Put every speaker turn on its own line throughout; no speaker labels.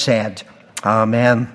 said. Amen.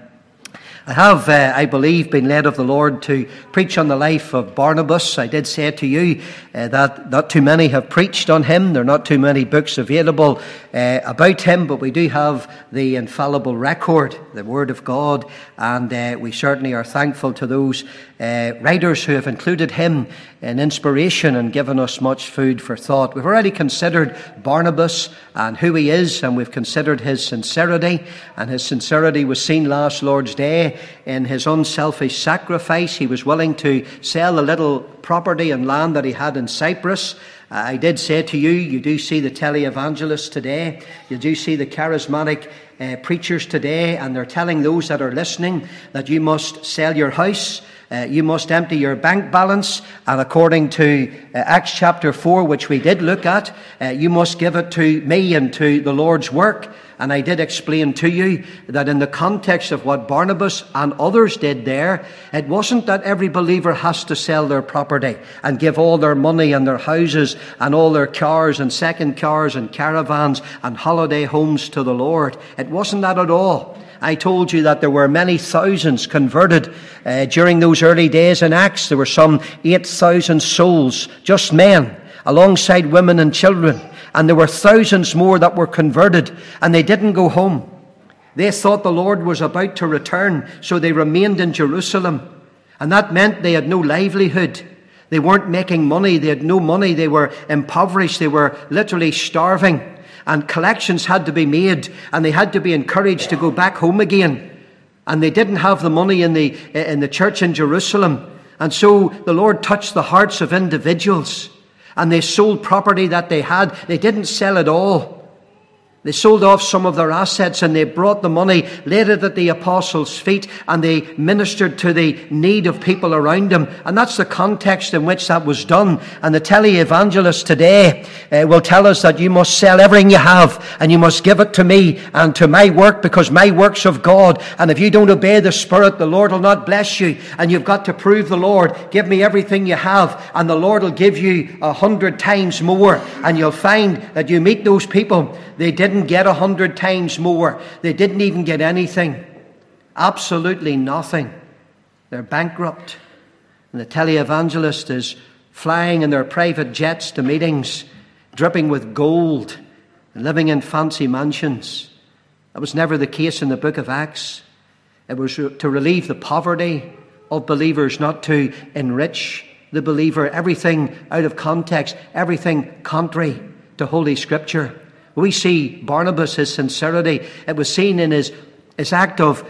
I have, I believe, been led of the Lord to preach on the life of Barnabas. I did say to you that not too many have preached on him. There are not too many books available about him, but we do have the infallible record, the Word of God, and we certainly are thankful to those writers who have included him in inspiration and given us much food for thought. We've already considered Barnabas and who he is, and we've considered his sincerity, and his sincerity was seen last Lord's Day in his unselfish sacrifice. He was willing to sell a little property and land that he had in Cyprus. I did say to you, you do see the televangelists today, you do see the charismatic preachers today, and they're telling those that are listening that you must sell your house, you must empty your bank balance, and according to Acts chapter 4, which we did look at, you must give it to me and to the Lord's work. And I did explain to you that in the context of what Barnabas and others did there, it wasn't that every believer has to sell their property and give all their money and their houses and all their cars and second cars and caravans and holiday homes to the Lord. It wasn't that at all. I told you that there were many thousands converted during those early days in Acts. There were some 8,000 souls, just men, alongside women and children. And there were thousands more that were converted, and they didn't go home. They thought the Lord was about to return, so they remained in Jerusalem. And that meant they had no livelihood. They weren't making money. They had no money. They were impoverished. They were literally starving. And collections had to be made, and they had to be encouraged to go back home again. And they didn't have the money in the church in Jerusalem. And so the Lord touched the hearts of individuals. And they sold property that they had. They didn't sell it all. They sold off some of their assets, and they brought the money, laid it at the apostles' feet, and they ministered to the need of people around them. And that's the context in which that was done. And the televangelists today will tell us that you must sell everything you have, and you must give it to me and to my work, because my work's of God. And if you don't obey the Spirit, the Lord will not bless you. And you've got to prove the Lord. Give me everything you have, and the Lord will give you 100 times more. And you'll find that you meet those people, they didn't get 100 times more. They didn't even get anything. Absolutely nothing. They're bankrupt. And the televangelist is flying in their private jets to meetings, dripping with gold, and living in fancy mansions. That was never the case in the book of Acts. It was to relieve the poverty of believers, not to enrich the believer. Everything out of context, everything contrary to Holy Scripture. We see Barnabas, his sincerity. It was seen in his act of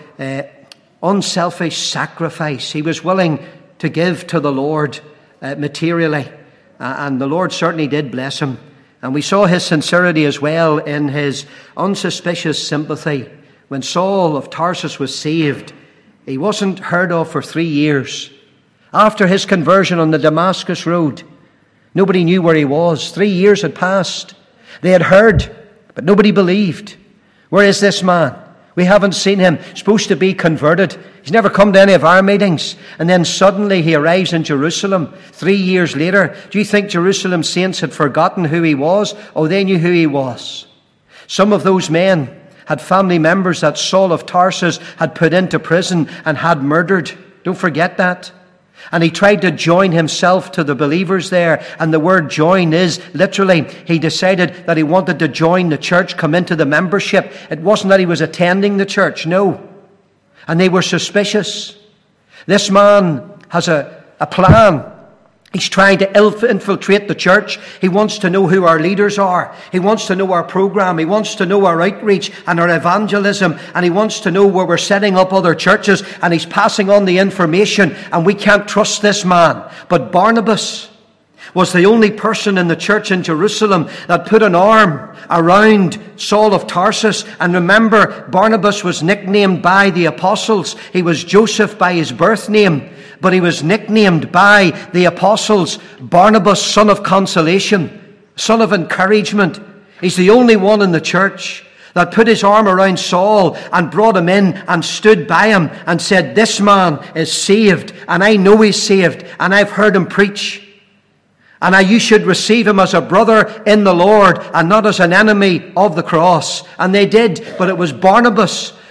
unselfish sacrifice. He was willing to give to the Lord materially. And the Lord certainly did bless him. And we saw his sincerity as well in his unsuspicious sympathy. When Saul of Tarsus was saved, he wasn't heard of for 3 years. After his conversion on the Damascus road, nobody knew where he was. 3 years had passed. They had heard, but nobody believed. Where is this man? We haven't seen him. Supposed to be converted. He's never come to any of our meetings. And then suddenly he arrives in Jerusalem 3 years later. Do you think Jerusalem saints had forgotten who he was? Oh, they knew who he was. Some of those men had family members that Saul of Tarsus had put into prison and had murdered. Don't forget that. And he tried to join himself to the believers there. And the word join is literally, he decided that he wanted to join the church, come into the membership. It wasn't that he was attending the church, no. And they were suspicious. This man has a plan. He's trying to infiltrate the church. He wants to know who our leaders are. He wants to know our program. He wants to know our outreach and our evangelism. And he wants to know where we're setting up other churches. And he's passing on the information. And we can't trust this man. But Barnabas was the only person in the church in Jerusalem that put an arm around Saul of Tarsus. And remember, Barnabas was nicknamed by the apostles. He was Joseph by his birth name. But he was nicknamed by the apostles Barnabas, son of consolation, son of encouragement. He's the only one in the church that put his arm around Saul and brought him in and stood by him and said, this man is saved, and I know he's saved, and I've heard him preach. And you should receive him as a brother in the Lord and not as an enemy of the cross. And they did, but it was Barnabas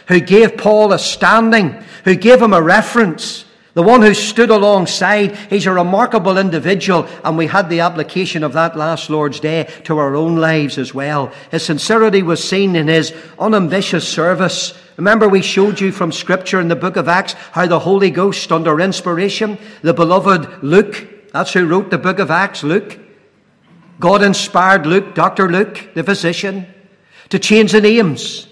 who gave Paul a standing, who gave him a reference, the one who stood alongside. He's a remarkable individual, and we had the application of that last Lord's Day to our own lives as well. His sincerity was seen in his unambitious service. Remember, we showed you from Scripture in the book of Acts how the Holy Ghost, under inspiration, the beloved Luke, that's who wrote the book of Acts, Luke. God inspired Luke, Dr. Luke, the physician, to change the names.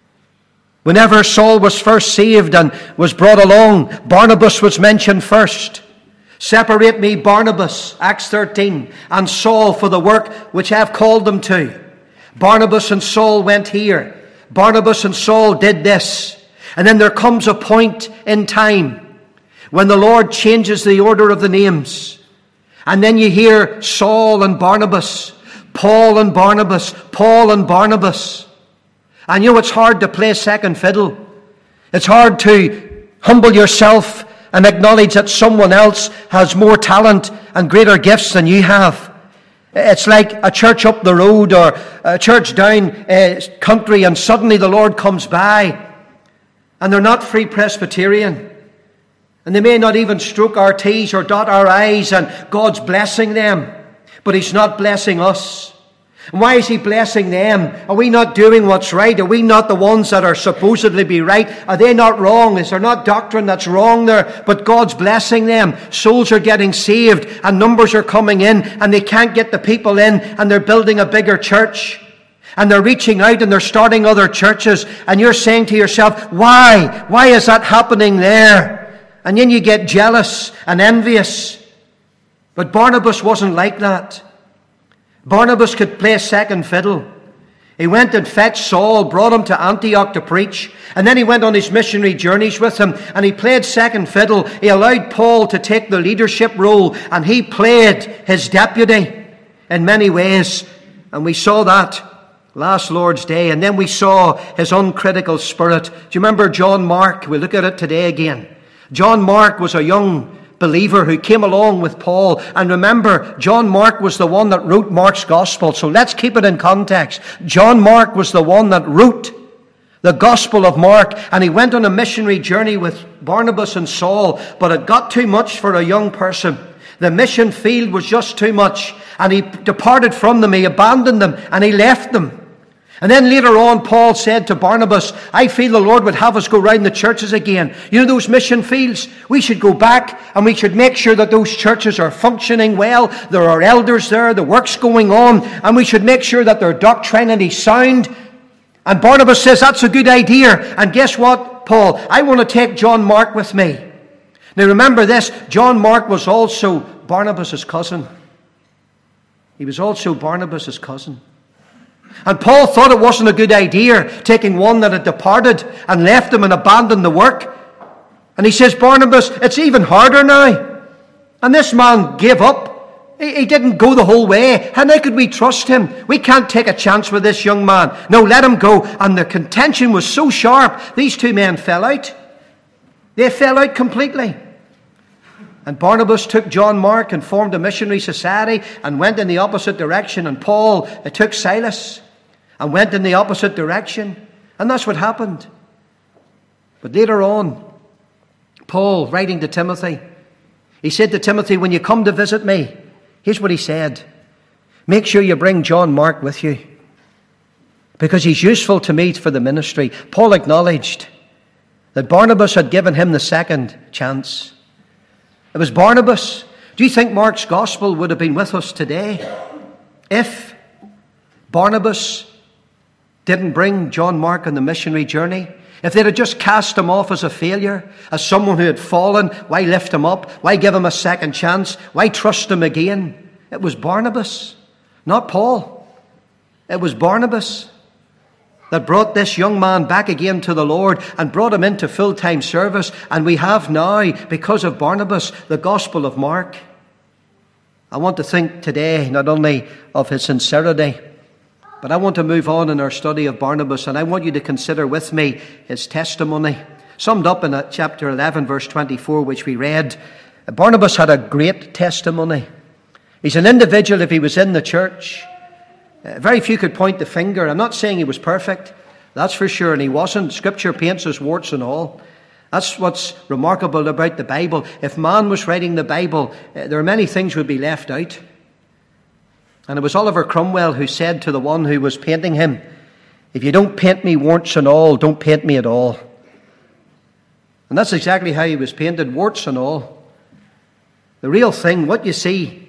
Whenever Saul was first saved and was brought along, Barnabas was mentioned first. Separate me, Barnabas, Acts 13, and Saul for the work which I have called them to. Barnabas and Saul went here. Barnabas and Saul did this. And then there comes a point in time when the Lord changes the order of the names. And then you hear Saul and Barnabas, Paul and Barnabas, Paul and Barnabas. And you know, it's hard to play second fiddle. It's hard to humble yourself and acknowledge that someone else has more talent and greater gifts than you have. It's like a church up the road or a church down country, and suddenly the Lord comes by and they're not Free Presbyterian. And they may not even stroke our T's or dot our I's, and God's blessing them. But He's not blessing us. And why is He blessing them? Are we not doing what's right? Are we not the ones that are supposedly be right? Are they not wrong? Is there not doctrine that's wrong there? But God's blessing them. Souls are getting saved and numbers are coming in, and they can't get the people in, and they're building a bigger church. And they're reaching out and they're starting other churches. And you're saying to yourself, why? Why is that happening there? And then you get jealous and envious. But Barnabas wasn't like that. Barnabas could play second fiddle. He went and fetched Saul, brought him to Antioch to preach, and then he went on his missionary journeys with him, and he played second fiddle. He allowed Paul to take the leadership role, and he played his deputy in many ways. And we saw that last Lord's Day. And then we saw his uncritical spirit. Do you remember John Mark? We'll look at it today again. John Mark was a young believer who came along with Paul. And remember, John Mark was the one that wrote Mark's Gospel. So let's keep it in context. John Mark was the one that wrote the Gospel of Mark. And he went on a missionary journey with Barnabas and Saul. But it got too much for a young person. The mission field was just too much. And he departed from them. He abandoned them. And he left them. And then later on, Paul said to Barnabas, I feel the Lord would have us go round the churches again. You know those mission fields? We should go back and we should make sure that those churches are functioning well. There are elders there, the work's going on, and we should make sure that they're doctrinally sound. And Barnabas says, that's a good idea. And guess what, Paul? I want to take John Mark with me. Now remember this, John Mark was also Barnabas' cousin. He was also Barnabas' cousin. And Paul thought it wasn't a good idea taking one that had departed and left him and abandoned the work. And he says, Barnabas, it's even harder now. And this man gave up. He didn't go the whole way. How could we trust him? We can't take a chance with this young man. No, let him go. And the contention was so sharp, these two men fell out. They fell out completely. And Barnabas took John Mark and formed a missionary society and went in the opposite direction. And Paul took Silas and went in the opposite direction. And that's what happened. But later on, Paul, writing to Timothy, he said to Timothy, when you come to visit me, here's what he said. Make sure you bring John Mark with you, because he's useful to me for the ministry. Paul acknowledged that Barnabas had given him the second chance. It was Barnabas. Do you think Mark's Gospel would have been with us today if Barnabas didn't bring John Mark on the missionary journey? If they'd have just cast him off as a failure, as someone who had fallen, why lift him up? Why give him a second chance? Why trust him again? It was Barnabas, not Paul. It was Barnabas that brought this young man back again to the Lord and brought him into full-time service. And we have now, because of Barnabas, the Gospel of Mark. I want to think today not only of his sincerity, but I want to move on in our study of Barnabas, and I want you to consider with me his testimony. Summed up in chapter 11, verse 24, which we read, Barnabas had a great testimony. He's an individual, if he was in the church, very few could point the finger. I'm not saying he was perfect, That's for sure. And he wasn't. Scripture paints us warts and all. That's what's remarkable about the Bible. If man was writing the Bible, there are many things would be left out. And it was Oliver Cromwell who said to the one who was painting him, "If you don't paint me warts and all, don't paint me at all." And that's exactly how he was painted, warts and all. The real thing, what you see,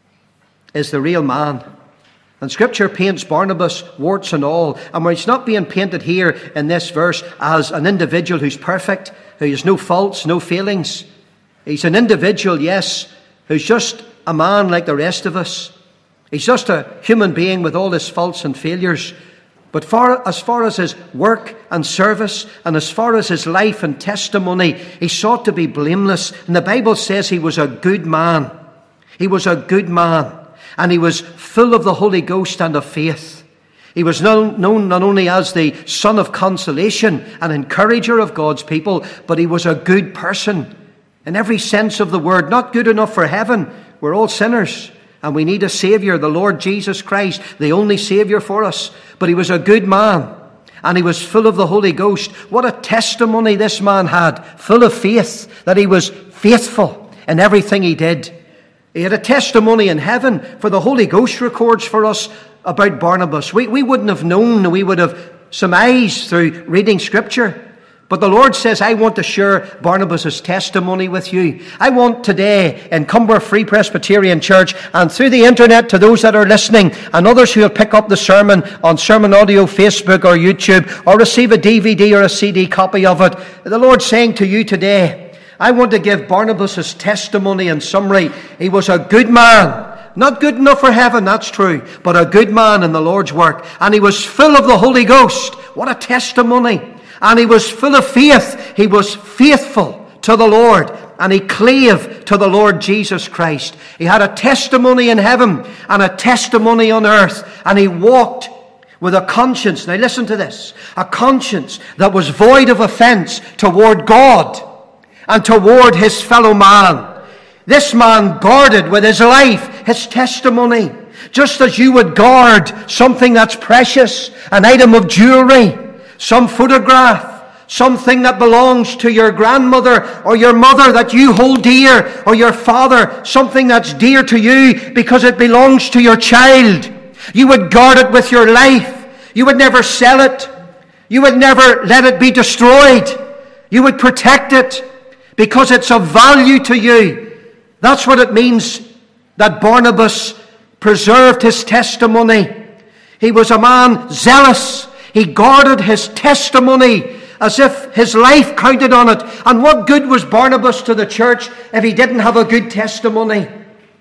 is the real man. And Scripture paints Barnabas, warts and all. And he's not being painted here in this verse as an individual who's perfect, who has no faults, no failings. He's an individual, yes, who's just a man like the rest of us. He's just a human being with all his faults and failures. But as far as his work and service, and as far as his life and testimony, he sought to be blameless. And the Bible says he was a good man. He was a good man. And he was full of the Holy Ghost and of faith. He was known not only as the son of consolation and encourager of God's people, but he was a good person in every sense of the word. Not good enough for heaven. We're all sinners. And we need a Saviour, the Lord Jesus Christ, the only Saviour for us. But he was a good man. And he was full of the Holy Ghost. What a testimony this man had. Full of faith. That he was faithful in everything he did. He had a testimony in heaven. For the Holy Ghost records for us about Barnabas. We wouldn't have known. We would have surmised through reading Scripture. But the Lord says, I want to share Barnabas' testimony with you. I want today in Cumber Free Presbyterian Church and through the internet to those that are listening and others who will pick up the sermon on Sermon Audio, Facebook or YouTube or receive a DVD or a CD copy of it. The Lord's saying to you today, I want to give Barnabas' testimony in summary. He was a good man. Not good enough for heaven, that's true, but a good man in the Lord's work. And he was full of the Holy Ghost. What a testimony. And he was full of faith. He was faithful to the Lord. And he clave to the Lord Jesus Christ. He had a testimony in heaven and a testimony on earth. And he walked with a conscience. Now listen to this. A conscience that was void of offense toward God and toward his fellow man. This man guarded with his life his testimony. Just as you would guard something that's precious, an item of jewelry, some photograph, something that belongs to your grandmother or your mother that you hold dear, or your father, something that's dear to you because it belongs to your child. You would guard it with your life. You would never sell it. You would never let it be destroyed. You would protect it because it's of value to you. That's what it means that Barnabas preserved his testimony. He was a man zealous. He guarded his testimony as if his life counted on it. And what good was Barnabas to the church if he didn't have a good testimony?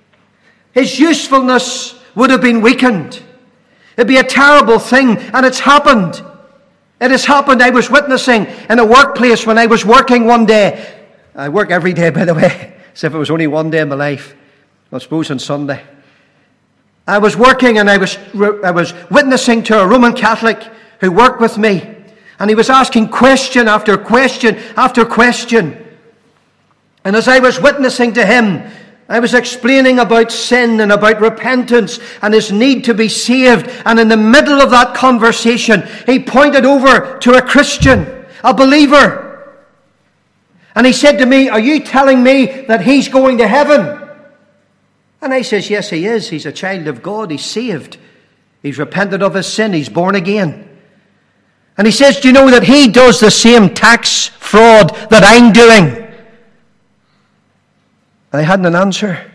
His usefulness would have been weakened. It'd be a terrible thing, and it's happened. It has happened. I was witnessing in a workplace when I was working one day. I work every day, by the way, as if it was only one day in my life. I suppose on Sunday. I was working and I was witnessing to a Roman Catholic who worked with me. And he was asking question after question after question. And as I was witnessing to him, I was explaining about sin and about repentance and his need to be saved. And in the middle of that conversation, he pointed over to a Christian, a believer. And he said to me, are you telling me that he's going to heaven? And I says, yes, he is. He's a child of God. He's saved. He's repented of his sin. He's born again. And he says, do you know that he does the same tax fraud that I'm doing? And I hadn't an answer.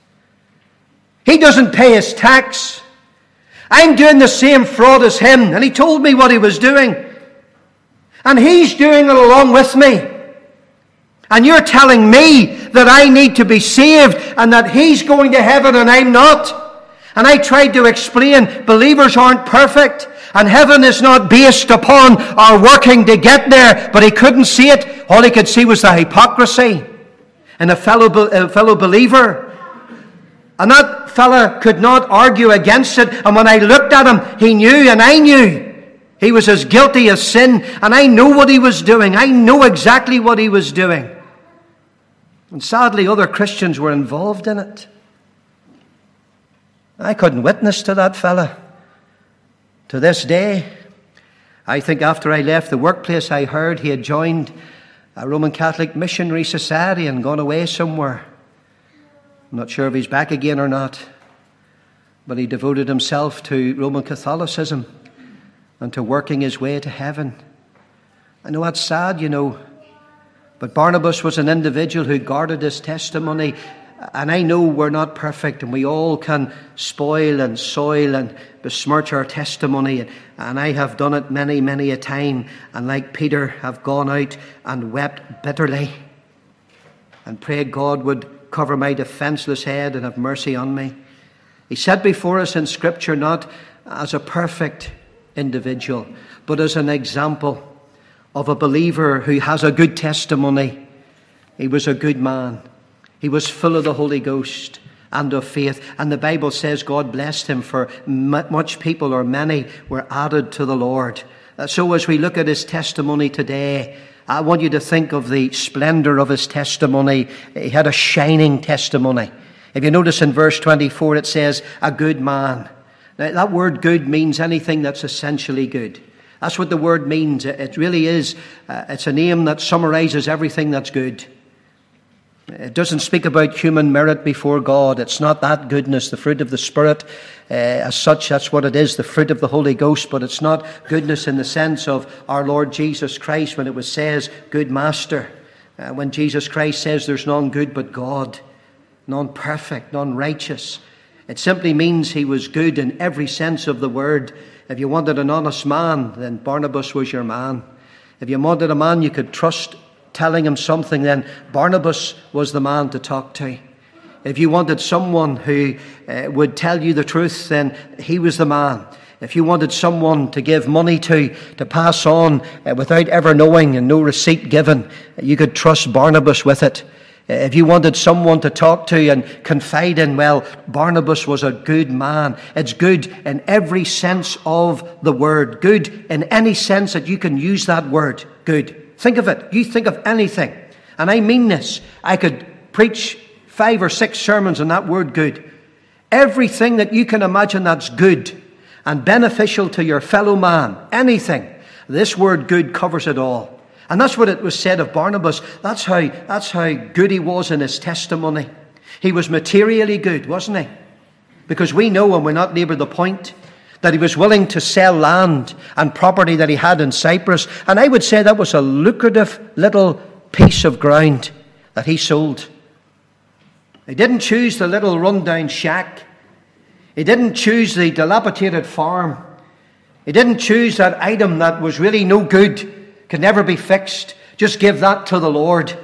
He doesn't pay his tax. I'm doing the same fraud as him. And he told me what he was doing. And he's doing it along with me. And you're telling me that I need to be saved and that he's going to heaven and I'm not. And I tried to explain, believers aren't perfect. And heaven is not based upon our working to get there. But he couldn't see it. All he could see was the hypocrisy in a fellow believer. And that fella could not argue against it. And when I looked at him, he knew and I knew. He was as guilty as sin. And I know what he was doing. I know exactly what he was doing. And sadly, other Christians were involved in it. I couldn't witness to that fella to this day. I think after I left the workplace, I heard he had joined a Roman Catholic missionary society and gone away somewhere. I'm not sure if he's back again or not, but he devoted himself to Roman Catholicism and to working his way to heaven. I know that's sad, but Barnabas was an individual who guarded his testimony. And I know we're not perfect, and we all can spoil and soil and besmirch our testimony. And I have done it many, many a time. And like Peter, have gone out and wept bitterly and prayed God would cover my defenseless head and have mercy on me. He's set before us in Scripture not as a perfect individual, but as an example of a believer who has a good testimony. He was a good man. He was full of the Holy Ghost and of faith. And the Bible says God blessed him, for much people, or many, were added to the Lord. So as we look at his testimony today, I want you to think of the splendor of his testimony. He had a shining testimony. If you notice in verse 24, it says, a good man. Now, that word good means anything that's essentially good. That's what the word means. It really is. It's a name that summarizes everything that's good. It doesn't speak about human merit before God. It's not that goodness, the fruit of the Spirit. As such, that's what it is, the fruit of the Holy Ghost. But it's not goodness in the sense of our Lord Jesus Christ when it says, good master. When Jesus Christ says there's none good but God, none perfect, none righteous. It simply means he was good in every sense of the word. If you wanted an honest man, then Barnabas was your man. If you wanted a man you could trust telling him something, then Barnabas was the man to talk to. If you wanted someone who would tell you the truth, then he was the man. If you wanted someone to give money to pass on without ever knowing and no receipt given, you could trust Barnabas with it. If you wanted someone to talk to and confide in, well, Barnabas was a good man. It's good in every sense of the word. Good in any sense that you can use that word, good. Think of it. You think of anything. And I mean this. I could preach 5 or 6 sermons on that word good. Everything that you can imagine that's good and beneficial to your fellow man, anything, this word good covers it all. And that's what it was said of Barnabas. That's how good he was in his testimony. He was materially good, wasn't he? Because we know, and we're not neighbour the point, that he was willing to sell land and property that he had in Cyprus. And I would say that was a lucrative little piece of ground that he sold. He didn't choose the little rundown shack. He didn't choose the dilapidated farm. He didn't choose that item that was really no good, could never be fixed. Just give that to the Lord.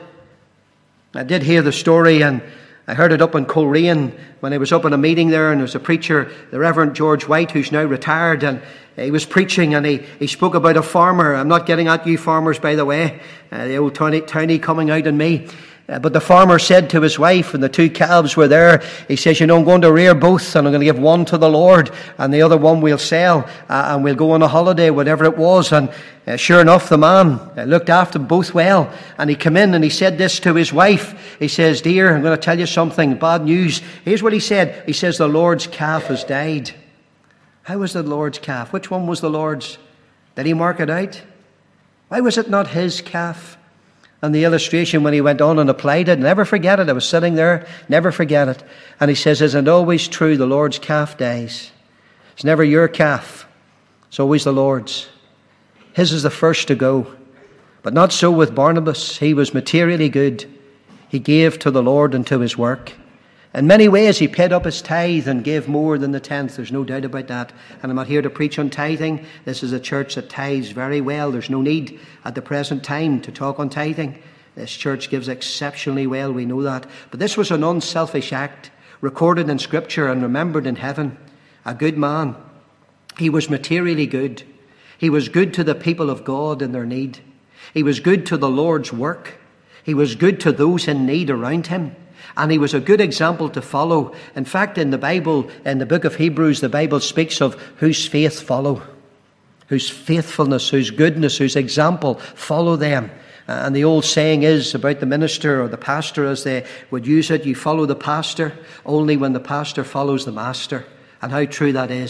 I did hear the story, and I heard it up in Coleraine when I was up in a meeting there, and there was a preacher, the Reverend George White, who's now retired, and he was preaching, and he spoke about a farmer. I'm not getting at you farmers, by the way, the old townie coming out in me. But the farmer said to his wife, and the 2 calves were there, he says, I'm going to rear both, and I'm going to give one to the Lord, and the other one we'll sell, and we'll go on a holiday, whatever it was. And sure enough, the man looked after them both well, and he came in and he said this to his wife. He says, dear, I'm going to tell you something, bad news. Here's what he said. He says, the Lord's calf has died. How was the Lord's calf? Which one was the Lord's? Did he mark it out? Why was it not his calf? And the illustration when he went on and applied it, never forget it. I was sitting there, never forget it. And he says, isn't it always true the Lord's calf dies? It's never your calf. It's always the Lord's. His is the first to go. But not so with Barnabas. He was materially good. He gave to the Lord and to his work. In many ways, he paid up his tithe and gave more than the 10th. There's no doubt about that. And I'm not here to preach on tithing. This is a church that tithes very well. There's no need at the present time to talk on tithing. This church gives exceptionally well. We know that. But this was an unselfish act, recorded in Scripture and remembered in heaven. A good man. He was materially good. He was good to the people of God in their need. He was good to the Lord's work. He was good to those in need around him. And he was a good example to follow. In fact, in the Bible, in the book of Hebrews, the Bible speaks of whose faith follow, whose faithfulness, whose goodness, whose example, follow them. And the old saying is about the minister or the pastor, as they would use it, you follow the pastor only when the pastor follows the master. And how true that is.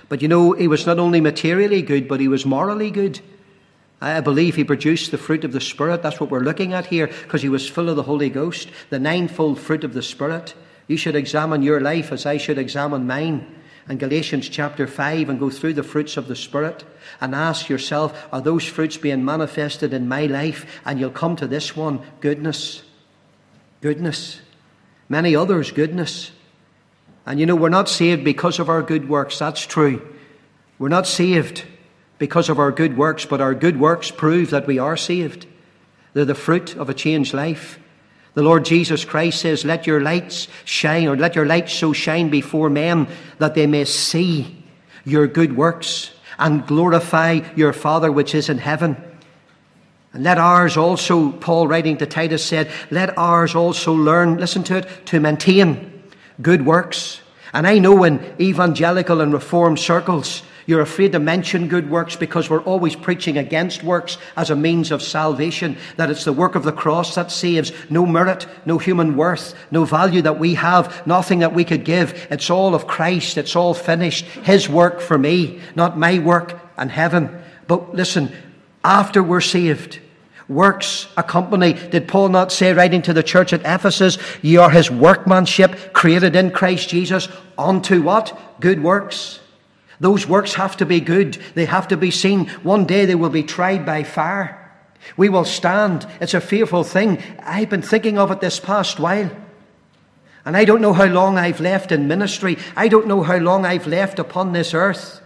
But you know, he was not only materially good, but he was morally good. I believe he produced the fruit of the Spirit. That's what we're looking at here, because he was full of the Holy Ghost, the ninefold fruit of the Spirit. You should examine your life as I should examine mine. In Galatians chapter 5, and go through the fruits of the Spirit and ask yourself, are those fruits being manifested in my life? And you'll come to this one: goodness. Goodness. Many others, goodness. And you know, we're not saved because of our good works. That's true. We're not saved because of our good works, but our good works prove that we are saved. They're the fruit of a changed life. The Lord Jesus Christ says, let your lights shine, or let your light so shine before men that they may see your good works and glorify your Father which is in heaven. And let ours also, Paul writing to Titus said, let ours also learn, listen to it, to maintain good works. And I know in evangelical and reformed circles, you're afraid to mention good works because we're always preaching against works as a means of salvation, that it's the work of the cross that saves. No merit, no human worth, no value that we have, nothing that we could give. It's all of Christ. It's all finished. His work for me, not my work and heaven. But listen, after we're saved, works accompany. Did Paul not say, writing to the church at Ephesus, ye are his workmanship, created in Christ Jesus, unto what? Good works. Those works have to be good. They have to be seen. One day they will be tried by fire. We will stand. It's a fearful thing. I've been thinking of it this past while. And I don't know how long I've left in ministry. I don't know how long I've left upon this earth.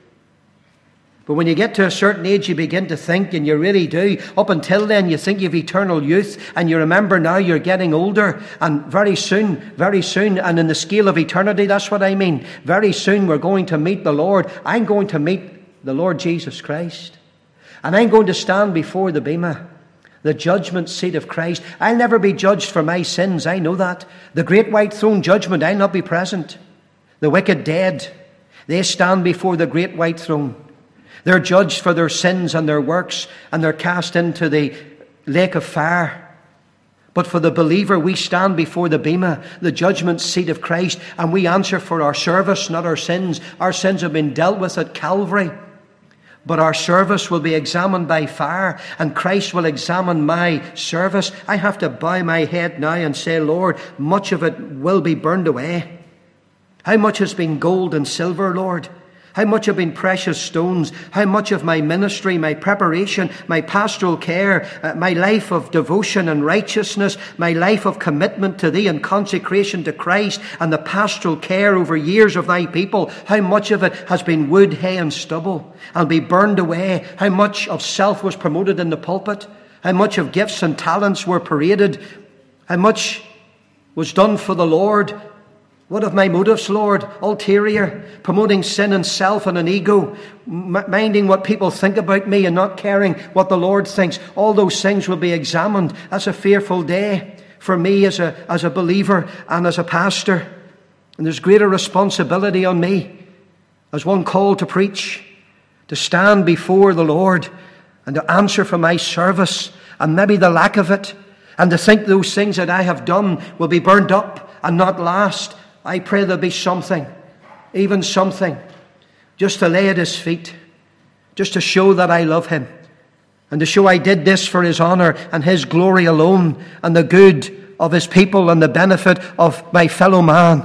But when you get to a certain age, you begin to think, and you really do. Up until then, you think you have eternal youth, and you remember now you're getting older. And very soon, and in the scale of eternity, that's what I mean. Very soon we're going to meet the Lord. I'm going to meet the Lord Jesus Christ. And I'm going to stand before the Bema, the judgment seat of Christ. I'll never be judged for my sins, I know that. The great white throne judgment, I'll not be present. The wicked dead, they stand before the great white throne. They're judged for their sins and their works, and they're cast into the lake of fire. But for the believer, we stand before the Bema, the judgment seat of Christ, and we answer for our service, not our sins. Our sins have been dealt with at Calvary. But our service will be examined by fire, and Christ will examine my service. I have to bow my head now and say, Lord, much of it will be burned away. How much has been gold and silver, Lord? How much have been precious stones? How much of my ministry, my preparation, my pastoral care, my life of devotion and righteousness, my life of commitment to Thee and consecration to Christ, and the pastoral care over years of Thy people, how much of it has been wood, hay and stubble and be burned away? How much of self was promoted in the pulpit? How much of gifts and talents were paraded? How much was done for the Lord? What of my motives, Lord? Ulterior, promoting sin and self and an ego, minding what people think about me and not caring what the Lord thinks. All those things will be examined. That's a fearful day for me as a believer and as a pastor. And there's greater responsibility on me as one called to preach, to stand before the Lord and to answer for my service and maybe the lack of it, and to think those things that I have done will be burned up and not last. I pray there'll be something, even something, just to lay at His feet, just to show that I love Him, and to show I did this for His honor and His glory alone, and the good of His people and the benefit of my fellow man.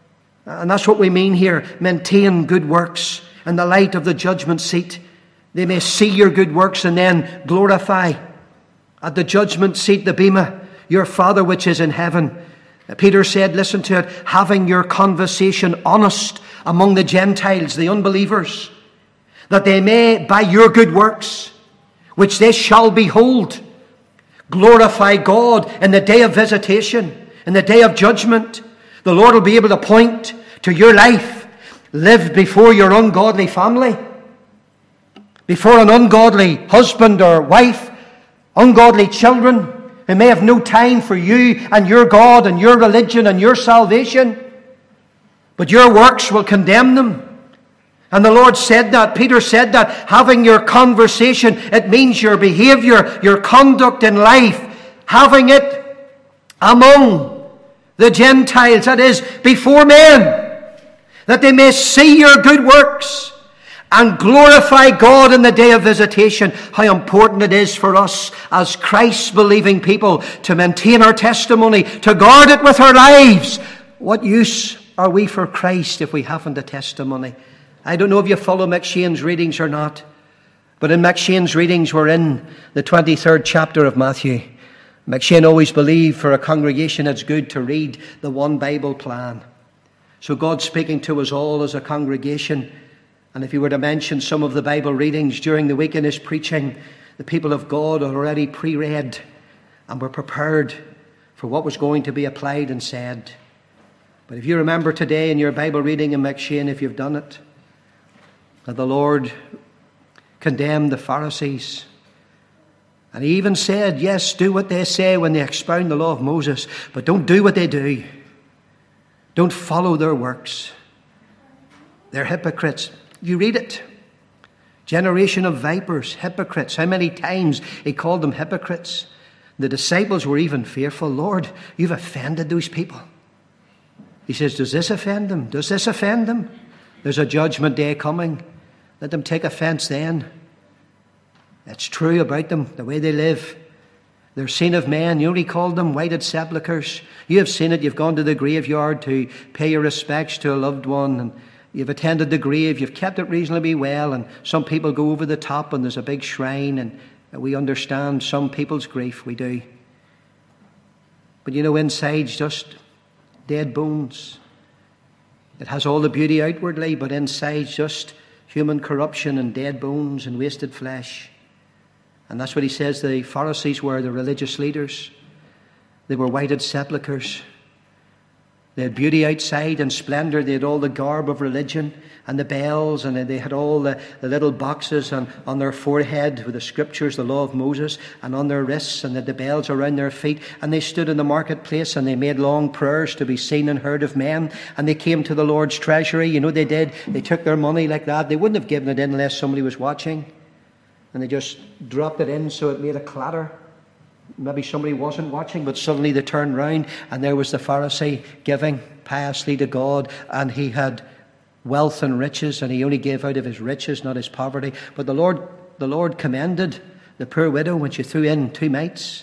And that's what we mean here. Maintain good works in the light of the judgment seat. They may see your good works and then glorify at the judgment seat, the Bema, your Father which is in heaven. Peter said, listen to it, having your conversation honest among the Gentiles, the unbelievers, that they may, by your good works, which they shall behold, glorify God in the day of visitation, in the day of judgment. The Lord will be able to point to your life lived before your ungodly family, before an ungodly husband or wife, ungodly children, who may have no time for you and your God and your religion and your salvation. But your works will condemn them. And the Lord said that, Peter said that, having your conversation, it means your behavior, your conduct in life, having it among the Gentiles, that is, before men, that they may see your good works and glorify God in the day of visitation. How important it is for us as Christ-believing people to maintain our testimony, to guard it with our lives. What use are we for Christ if we haven't a testimony? I don't know if you follow McShane's readings or not, but in McShane's readings we're in the 23rd chapter of Matthew. McShane always believed for a congregation it's good to read the one Bible plan. So God's speaking to us all as a congregation. And if you were to mention some of the Bible readings during the week in his preaching, the people of God had already pre-read and were prepared for what was going to be applied and said. But if you remember today in your Bible reading in McShane, if you've done it, that the Lord condemned the Pharisees. And he even said, yes, do what they say when they expound the law of Moses, but don't do what they do. Don't follow their works. They're hypocrites. You read it. Generation of vipers, hypocrites. How many times he called them hypocrites? The disciples were even fearful. Lord, you've offended those people. He says, does this offend them? Does this offend them? There's a judgment day coming. Let them take offense then. It's true about them, the way they live. They're seen of men. You know, he called them whited sepulchres. You have seen it. You've gone to the graveyard to pay your respects to a loved one, and you've attended the grave, you've kept it reasonably well, and some people go over the top and there's a big shrine, and we understand some people's grief, we do. But you know, inside's just dead bones. It has all the beauty outwardly, but inside's just human corruption and dead bones and wasted flesh. And that's what he says the Pharisees were, the religious leaders. They were whited sepulchres. They had beauty outside and splendour. They had all the garb of religion and the bells, and they had all the little boxes on their forehead with the scriptures, the law of Moses, and on their wrists, and the bells around their feet. And they stood in the marketplace and they made long prayers to be seen and heard of men. And they came to the Lord's treasury. You know they did. They took their money like that. They wouldn't have given it in unless somebody was watching. And they just dropped it in so it made a clatter. Maybe somebody wasn't watching, but suddenly they turned round and there was the Pharisee giving piously to God, and he had wealth and riches, and he only gave out of his riches, not his poverty. But the Lord commended the poor widow when she threw in 2 mites.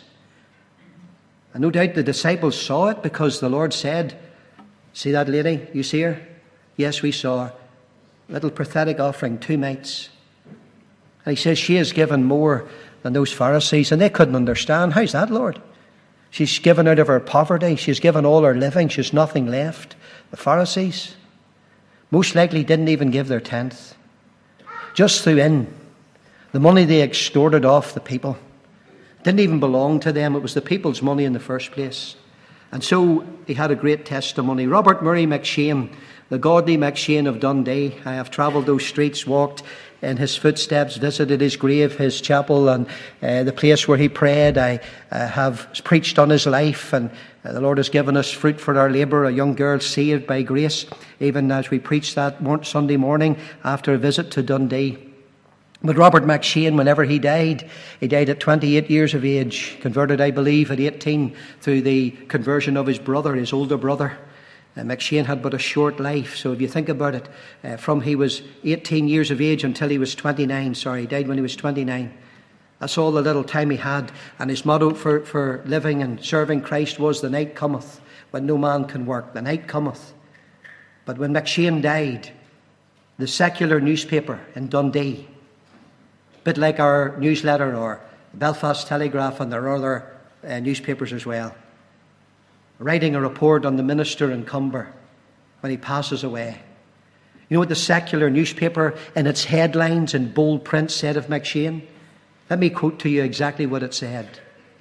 And no doubt the disciples saw it, because the Lord said, see that lady? You see her? Yes, we saw her. Little pathetic offering, 2 mites. And he says, she has given more than those Pharisees. And they couldn't understand. How's that, Lord? She's given out of her poverty. She's given all her living. She's nothing left. The Pharisees most likely didn't even give their tenth. Just threw in the money they extorted off the people. It didn't even belong to them. It was the people's money in the first place. And so he had a great testimony. Robert Murray McShane, the godly McShane of Dundee. I have travelled those streets, walked in his footsteps, visited his grave, his chapel, and the place where he prayed. I have preached on his life, and the Lord has given us fruit for our labour, a young girl saved by grace, even as we preached that Sunday morning after a visit to Dundee. But Robert McShane, whenever he died at 28 years of age, converted, I believe, at 18 through the conversion of his brother, his older brother. McShane had but a short life, so if you think about it, from he was 18 years of age until he was 29, he died when he was 29. That's all the little time he had, and his motto for living and serving Christ was, the night cometh when no man can work, the night cometh. But when McShane died, the secular newspaper in Dundee, a bit like our newsletter or Belfast Telegraph, and there are other newspapers as well, writing a report on the minister in Cumber when he passes away. You know what the secular newspaper in its headlines in bold print said of McShane? Let me quote to you exactly what it said.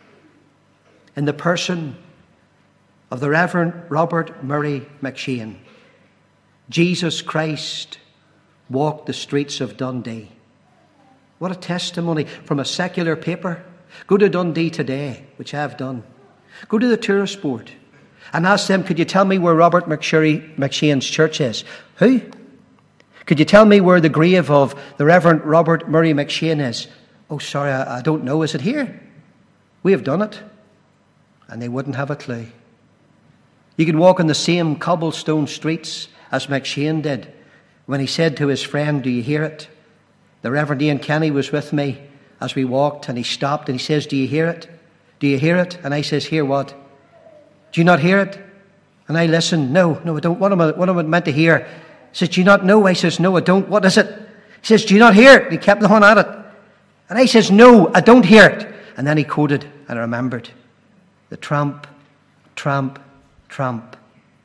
In the person of the Reverend Robert Murray McShane, Jesus Christ walked the streets of Dundee. What a testimony from a secular paper. Go to Dundee today, which I have done. Go to the tourist board and ask them, could you tell me where Robert McShane's church is? Who? Could you tell me where the grave of the Reverend Robert Murray McShane is? Oh, sorry, I don't know. Is it here? We have done it. And they wouldn't have a clue. You can walk on the same cobblestone streets as McShane did when he said to his friend, "Do you hear it?" The Reverend Ian Kenny was with me as we walked, and he stopped and he says, "Do you hear it? Do you hear it?" And I says, "Hear what?" "Do you not hear it?" And I listened. No, I don't. What am I meant to hear?" He says, "Do you not know?" I says, "No, I don't." "What is it?" He says, "Do you not hear it?" He kept on at it. And I says, "No, I don't hear it." And then he quoted, and I remembered, the tramp, tramp, tramp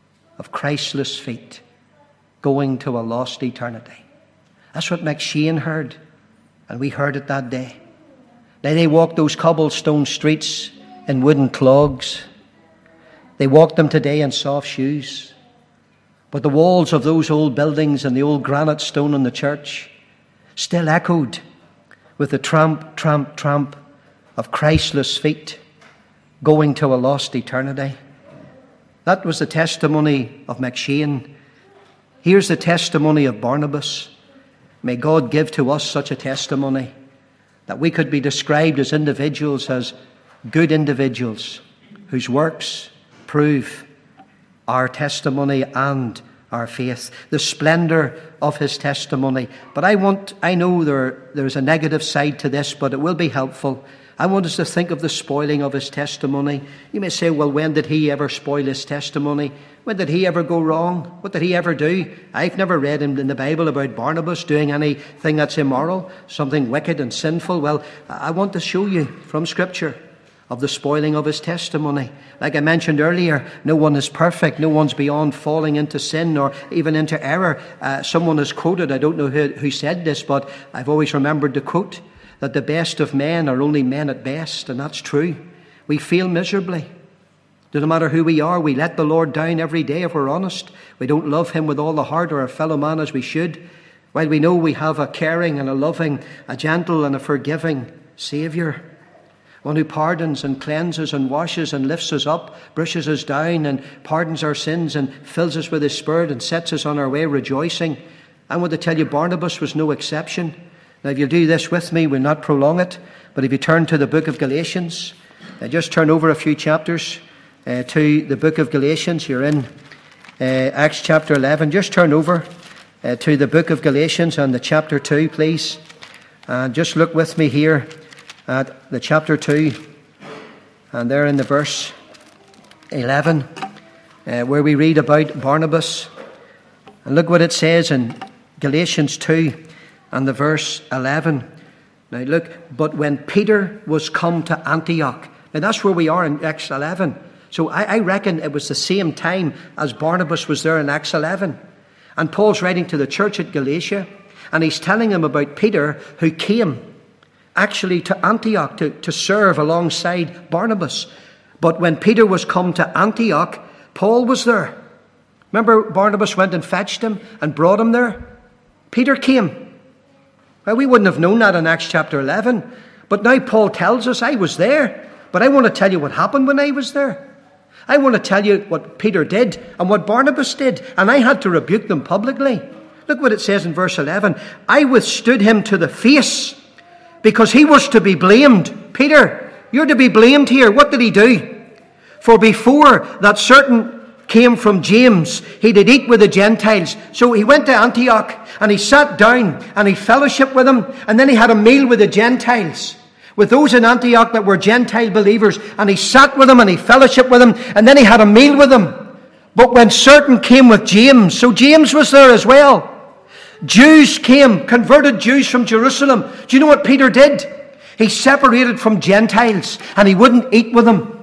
of Christless feet going to a lost eternity. That's what McShane heard, and we heard it that day. Now they walked those cobblestone streets in wooden clogs. They walk them today in soft shoes. But the walls of those old buildings and the old granite stone in the church still echoed with the tramp, tramp, tramp of Christless feet going to a lost eternity. That was the testimony of McShane. Here's the testimony of Barnabas. May God give to us such a testimony that we could be described as individuals, as good individuals whose works prove our testimony and our faith, the splendor of his testimony. But I know there's a negative side to this, but it will be helpful. I want us to think of the spoiling of his testimony. You may say, well, when did he ever spoil his testimony? When did he ever go wrong? What did he ever do? I've never read in the Bible about Barnabas doing anything that's immoral, something wicked and sinful. Well, I want to show you from Scripture of the spoiling of his testimony. Like I mentioned earlier, no one is perfect. No one's beyond falling into sin or even into error. Someone has quoted, I don't know who said this, but I've always remembered the quote, that the best of men are only men at best, and that's true. We fail miserably. No matter who we are, we let the Lord down every day if we're honest. We don't love him with all the heart or our fellow man as we should. While we know we have a caring and a loving, a gentle and a forgiving Saviour, one who pardons and cleanses and washes and lifts us up, brushes us down and pardons our sins and fills us with his Spirit and sets us on our way rejoicing. I want to tell you, Barnabas was no exception. Now, if you'll do this with me, we'll not prolong it, but if you turn to the book of Galatians, just turn over a few chapters to the book of Galatians. You're in Acts chapter 11. Just turn over to the book of Galatians and the chapter 2, please. And just look with me here at the chapter 2, and there in the verse 11, where we read about Barnabas. And look what it says in Galatians 2 and the verse 11. Now look, but when Peter was come to Antioch, now that's where we are in Acts 11. So I reckon it was the same time as Barnabas was there in Acts 11. And Paul's writing to the church at Galatia, and he's telling them about Peter, who came actually to Antioch to serve alongside Barnabas. But when Peter was come to Antioch, Paul was there. Remember, Barnabas went and fetched him and brought him there? Peter came. Well, we wouldn't have known that in Acts chapter 11. But now Paul tells us, I was there. But I want to tell you what happened when I was there. I want to tell you what Peter did and what Barnabas did. And I had to rebuke them publicly. Look what it says in verse 11. I withstood him to the face because he was to be blamed. Peter, you're to be blamed here. What did he do? For before that certain came from James, he did eat with the Gentiles. So he went to Antioch and he sat down and he fellowshiped with them, and then he had a meal with the Gentiles, with those in Antioch that were Gentile believers, and he sat with them and he fellowshiped with them, and then he had a meal with them. But when certain came with James, so James was there as well, Jews came, converted Jews from Jerusalem. Do you know what Peter did? He separated from Gentiles and he wouldn't eat with them.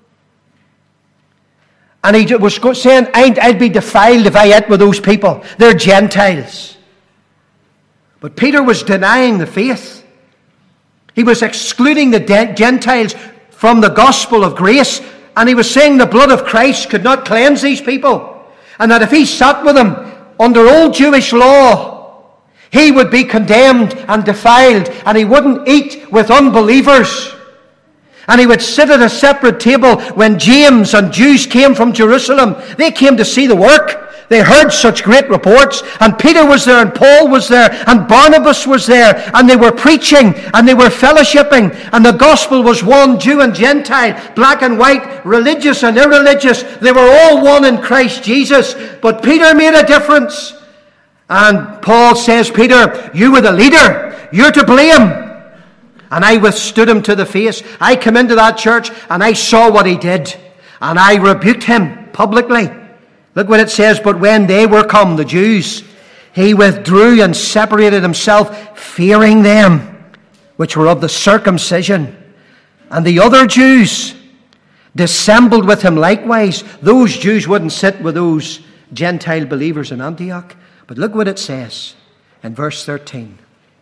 And he was saying, I'd be defiled if I ate with those people. They're Gentiles. But Peter was denying the faith. He was excluding the Gentiles from the gospel of grace. And he was saying the blood of Christ could not cleanse these people. And that if he sat with them under old Jewish law, he would be condemned and defiled. And he wouldn't eat with unbelievers. And he would sit at a separate table when James and Jews came from Jerusalem. They came to see the work. They heard such great reports, and Peter was there, and Paul was there, and Barnabas was there, and they were preaching, and they were fellowshipping, and the gospel was one, Jew and Gentile, black and white, religious and irreligious. They were all one in Christ Jesus, but Peter made a difference. And Paul says, Peter, you were the leader. You're to blame. And I withstood him to the face. I came into that church, and I saw what he did, and I rebuked him publicly. Look what it says, but when they were come, the Jews, he withdrew and separated himself, fearing them, which were of the circumcision. And the other Jews dissembled with him likewise. Those Jews wouldn't sit with those Gentile believers in Antioch. But look what it says in verse 13.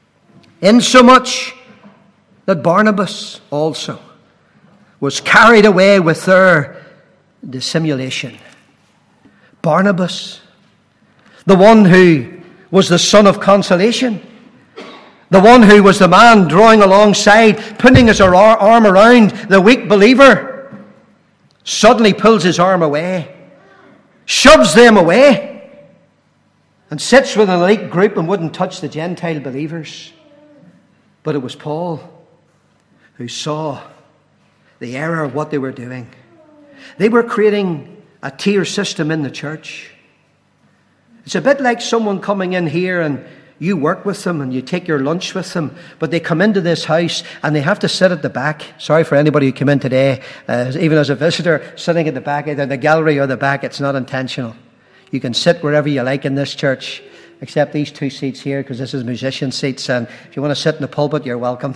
Insomuch that Barnabas also was carried away with their dissimulation. Barnabas, the one who was the son of consolation, the one who was the man drawing alongside, putting his arm around the weak believer, suddenly pulls his arm away, shoves them away, and sits with an elite group and wouldn't touch the Gentile believers. But it was Paul who saw the error of what they were doing. They were creating a tier system in the church. It's a bit like someone coming in here and you work with them and you take your lunch with them, but they come into this house and they have to sit at the back. Sorry for anybody who came in today, even as a visitor, sitting at the back, either the gallery or the back. It's not intentional. You can sit wherever you like in this church, except these two seats here, because this is musician seats, and if you want to sit in the pulpit, you're welcome.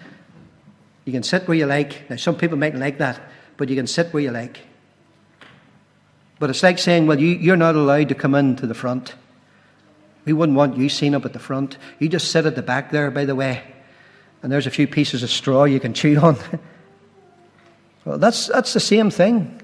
You can sit where you like. Now, some people mightn't like that, but you can sit where you like. But it's like saying, well, you're not allowed to come into the front. We wouldn't want you seen up at the front. You just sit at the back there, by the way. And there's a few pieces of straw you can chew on. Well, that's the same thing.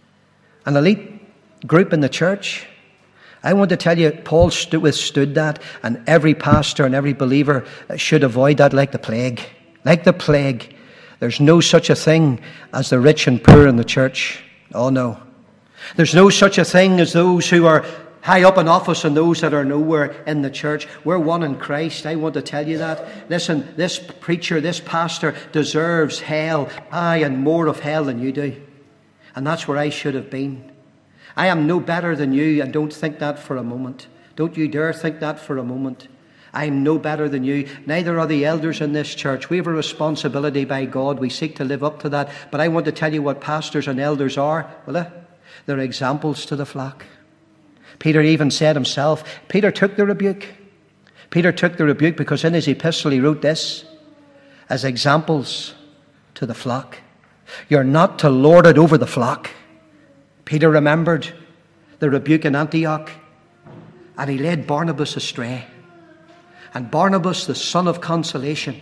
An elite group in the church. I want to tell you, Paul withstood that, and every pastor and every believer should avoid that like the plague. Like the plague. There's no such a thing as the rich and poor in the church. Oh, no. There's no such a thing as those who are high up in office and those that are nowhere in the church. We're one in Christ. I want to tell you that. Listen, this preacher, this pastor deserves hell, and more of hell than you do. And that's where I should have been. I am no better than you, and don't think that for a moment. Don't you dare think that for a moment. I am no better than you. Neither are the elders in this church. We have a responsibility by God. We seek to live up to that. But I want to tell you what pastors and elders are. Will I? They're examples to the flock. Peter even said himself, Peter took the rebuke. Peter took the rebuke because in his epistle he wrote this, as examples to the flock. You're not to lord it over the flock. Peter remembered the rebuke in Antioch, and he led Barnabas astray. And Barnabas, the son of consolation,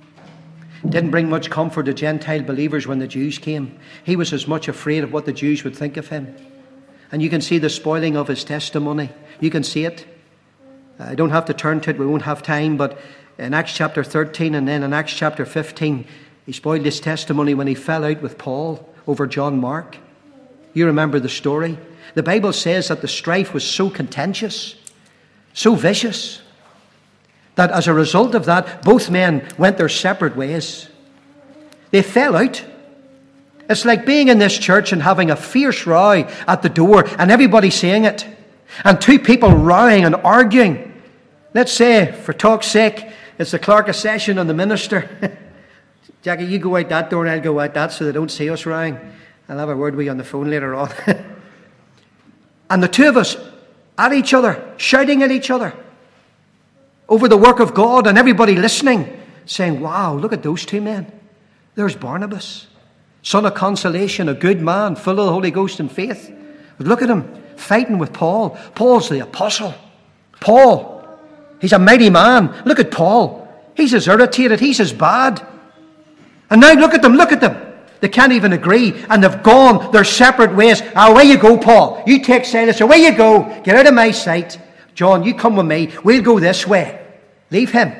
didn't bring much comfort to Gentile believers when the Jews came. He was as much afraid of what the Jews would think of him. And you can see the spoiling of his testimony. You can see it. I don't have to turn to it. We won't have time. But in Acts chapter 13 and then in Acts chapter 15, he spoiled his testimony when he fell out with Paul over John Mark. You remember the story. The Bible says that the strife was so contentious, so vicious, that as a result of that, both men went their separate ways. They fell out. It's like being in this church and having a fierce row at the door and everybody saying it. And two people rowing and arguing. Let's say, for talk's sake, it's the clerk of session and the minister. Jackie, you go out that door and I'll go out that so they don't see us rowing. I'll have a word with you on the phone later on. And the two of us at each other, shouting at each other over the work of God, and everybody listening, saying, wow, look at those two men. There's Barnabas, son of consolation, a good man, full of the Holy Ghost and faith. But look at him, fighting with Paul. Paul's the apostle. Paul, he's a mighty man. Look at Paul. He's as irritated, he's as bad. And now look at them. They can't even agree, and they've gone their separate ways. Away you go, Paul. You take Silas, away you go. Get out of my sight. John, you come with me. We'll go this way. Leave him.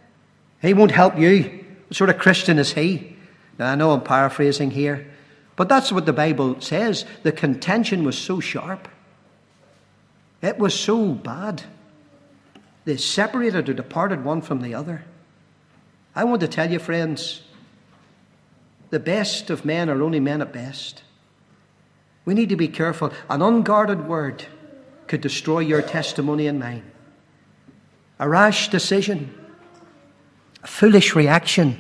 He won't help you. What sort of Christian is he? Now, I know I'm paraphrasing here, but that's what the Bible says. The contention was so sharp. It was so bad. They separated or departed one from the other. I want to tell you, friends, the best of men are only men at best. We need to be careful. An unguarded word could destroy your testimony and mine. A rash decision, a foolish reaction,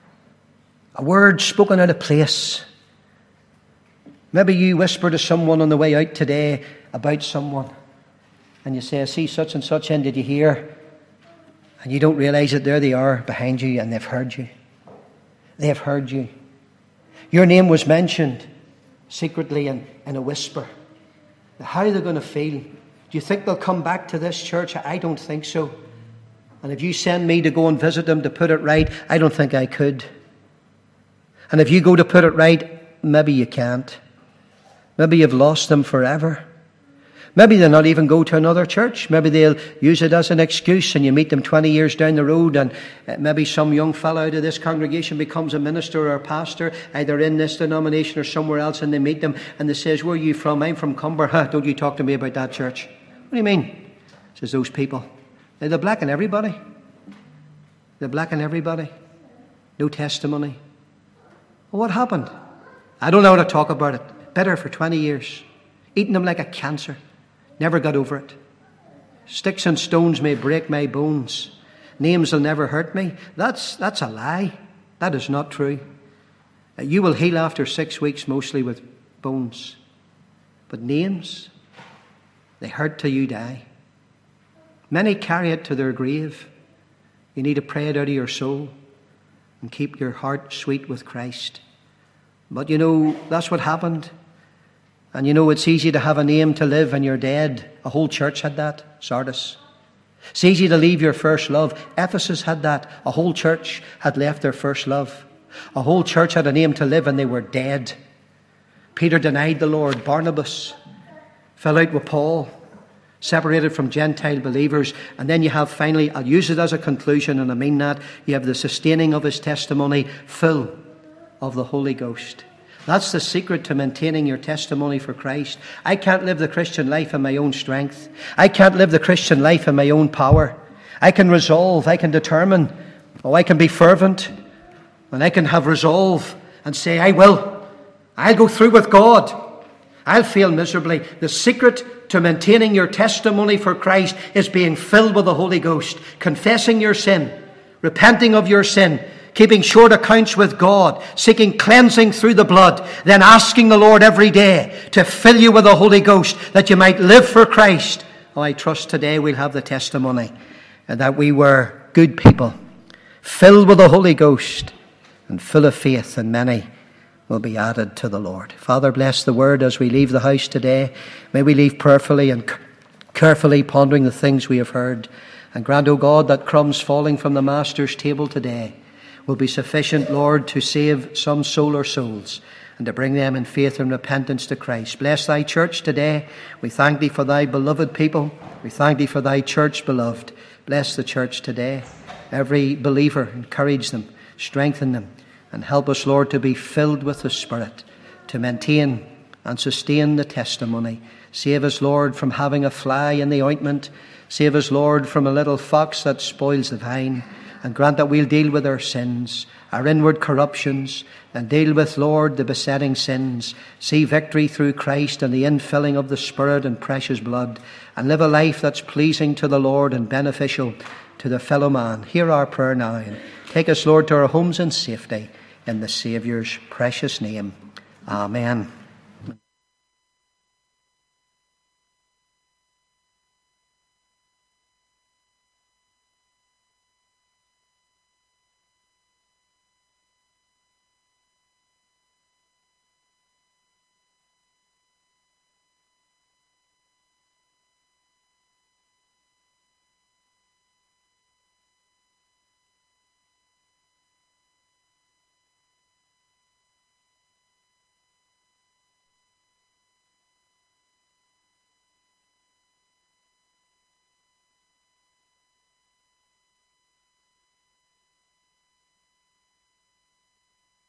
a word spoken out of place. Maybe you whisper to someone on the way out today about someone, and you say, I see such and such in, did you hear? And you don't realise that there they are behind you, and they've heard you. They have heard you. Your name was mentioned secretly in a whisper. How are they going to feel? Do you think they'll come back to this church? I don't think so. And if you send me to go and visit them to put it right, I don't think I could. And if you go to put it right, maybe you can't. Maybe you've lost them forever. Maybe they'll not even go to another church. Maybe they'll use it as an excuse, and you meet them 20 years down the road, and maybe some young fellow out of this congregation becomes a minister or a pastor, either in this denomination or somewhere else, and they meet them, and they says, where are you from? I'm from Cumber. Don't you talk to me about that church. What do you mean? Says those people. They're blacking everybody. They're blacking everybody. No testimony. Well, what happened? I don't know how to talk about it. Bitter for 20 years. Eating them like a cancer. Never got over it. Sticks and stones may break my bones. Names will never hurt me. That's a lie. That is not true. You will heal after 6 weeks, mostly with bones. But names, they hurt till you die. Many carry it to their grave. You need to pray it out of your soul and keep your heart sweet with Christ. But you know, that's what happened. And you know, it's easy to have a name to live and you're dead. A whole church had that, Sardis. It's easy to leave your first love. Ephesus had that. A whole church had left their first love. A whole church had a name to live and they were dead. Peter denied the Lord. Barnabas fell out with Paul, separated from Gentile believers. And then you have finally, I'll use it as a conclusion, and I mean that, you have the sustaining of his testimony, full of the Holy Ghost. That's the secret to maintaining your testimony for Christ. I can't live the Christian life in my own strength. I can't live the Christian life in my own power. I can resolve, I can determine, I can be fervent, and I can have resolve and say, I will. I'll go through with God. I'll fail miserably. The secret to maintaining your testimony for Christ is being filled with the Holy Ghost, confessing your sin, repenting of your sin, keeping short accounts with God, seeking cleansing through the blood, then asking the Lord every day to fill you with the Holy Ghost that you might live for Christ. I trust today we'll have the testimony that we were good people, filled with the Holy Ghost and full of faith, and many will be added to the Lord. Father, bless the word as we leave the house today. May we leave prayerfully and carefully pondering the things we have heard. And grant, O God, that crumbs falling from the Master's table today will be sufficient, Lord, to save some soul or souls and to bring them in faith and repentance to Christ. Bless thy church today. We thank thee for thy beloved people. We thank thee for thy church beloved. Bless the church today. Every believer, encourage them, strengthen them, and help us, Lord, to be filled with the Spirit, to maintain and sustain the testimony. Save us, Lord, from having a fly in the ointment. Save us, Lord, from a little fox that spoils the vine. And grant that we'll deal with our sins, our inward corruptions, and deal with, Lord, the besetting sins. See victory through Christ and the infilling of the Spirit and precious blood, and live a life that's pleasing to the Lord and beneficial to the fellow man. Hear our prayer now, and take us, Lord, to our homes in safety, in the Saviour's precious name. Amen.